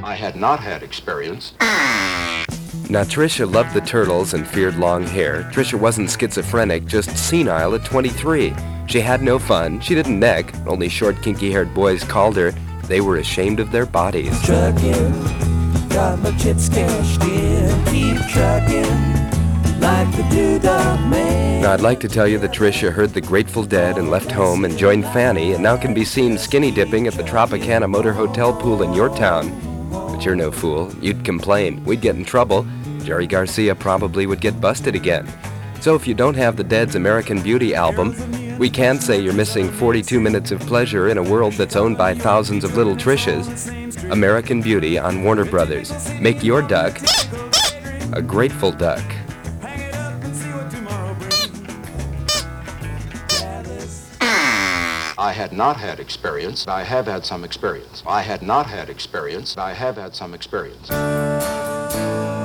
I had not had experience. Now, Tricia loved the Turtles and feared long hair. Tricia wasn't schizophrenic, just senile at 23. She had no fun. She didn't neck. Only short, kinky-haired boys called her. They were ashamed of their bodies. Trucking, got my chips cashed in. Keep trucking, like the Doodah Man. Now, I'd like to tell you that Tricia heard the Grateful Dead and left home and joined Fanny, and now can be seen skinny dipping at the Tropicana Motor Hotel pool in your town. But you're no fool. You'd complain. We'd get in trouble. Jerry Garcia probably would get busted again. So if you don't have the Dead's American Beauty album, we can say you're missing 42 minutes of pleasure in a world that's owned by thousands of little Trishas. American Beauty on Warner Brothers. Make your duck a grateful duck. I had not had experience. I have had some experience. I had not had experience. I have had some experience.